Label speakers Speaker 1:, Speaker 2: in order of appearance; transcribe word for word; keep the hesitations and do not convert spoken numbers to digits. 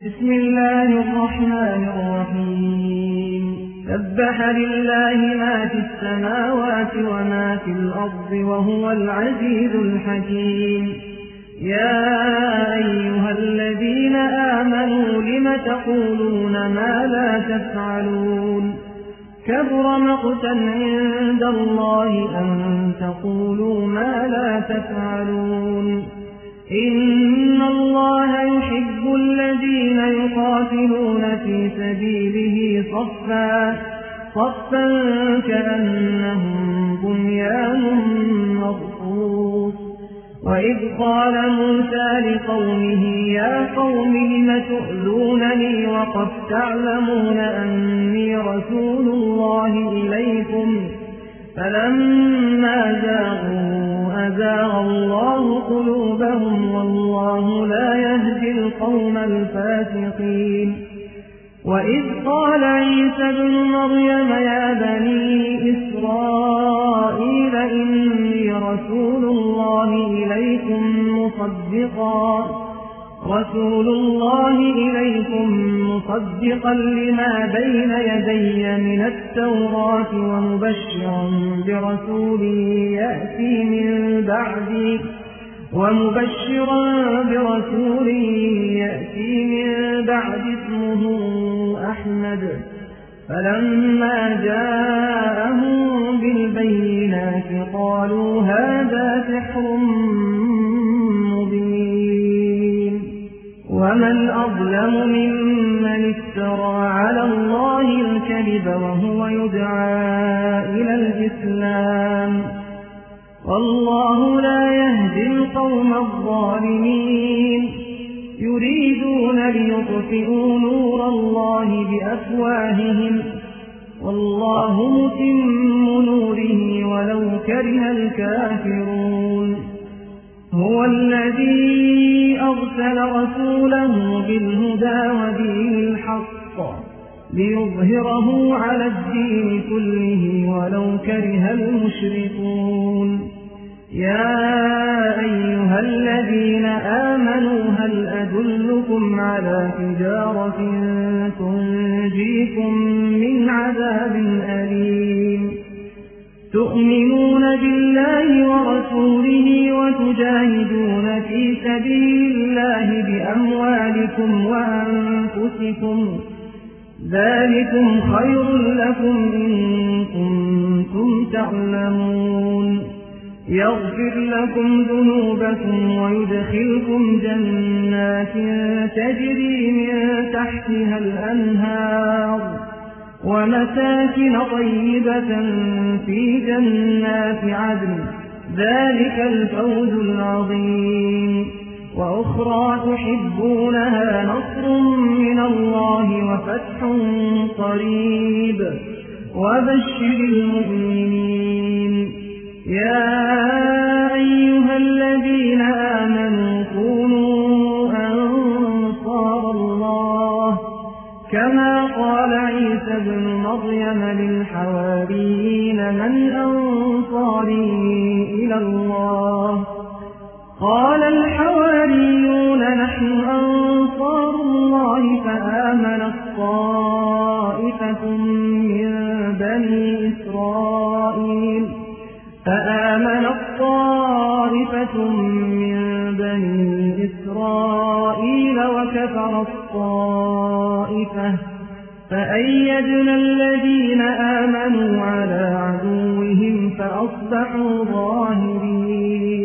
Speaker 1: بسم الله الرحمن الرحيم سبح لله ما في السماوات وما في الأرض وهو العزيز الحكيم يا أيها الذين آمنوا لم تقولون ما لا تفعلون كبر مقتا عند الله أن تقولوا ما لا تفعلون إن الله يحب الذين يقاتلون في سبيله صفا صفا كأنهم بنيان مرصوص وإذ قال موسى لقومه يا قوم لم تؤذونني وقد تعلمون أني رسول الله إليكم فلما زاغوا أزاغ الله قلوبهم والله لا يهدي القوم الفاسقين وإذ قال عيسى ابن مريم يا بني إسرائيل إني رسول الله إليكم مصدقا رسول الله إليكم مصدقا لما بين يدي من التوراة ومبشرا برسول يأتي من بعدي ومبشرا برسول يأتي من بعد اسمه أحمد فلما جاءهم بالبينات قالوا هذا سحر مبين ومن أظلم ممن افترى على الله الكذب وهو يدعى إلى الإسلام والله لا يهدي القوم الظالمين يريدون ليطفئوا نور الله بأفواههم والله متم نوره ولو كره الكافرون هو الذي أرسل رسوله بالهدى ودين الحق ليظهره على الدين كله ولو كره المشركون يا أيها الذين آمنوا هل أدلكم على تجارة تنجيكم من عذاب أليم تؤمنون بالله ورسوله وتجاهدون في سبيل الله بأموالكم وأنفسكم ذلكم خير لكم إن كنتم تعلمون يغفر لكم ذنوبكم ويدخلكم جنات تجري من تحتها الأنهار ومساكن طيبة في جنات عدن ذلك الفوز العظيم وأخرى تحبونها نصر من الله وفتح قريب وبشر المؤمنين يا أيها الذين آمنوا كونوا أنصار الله كما قال عيسى ابن مريم للحواريين من أنصاري إلى الله قال الحواريون نحن أنصار الله فآمنت طائفة من بني إسرائيل فآمنت طائفة من بني إسرائيل وكفرت طائفة فأيدنا الذين آمنوا على عدوهم فأصبحوا ظاهرين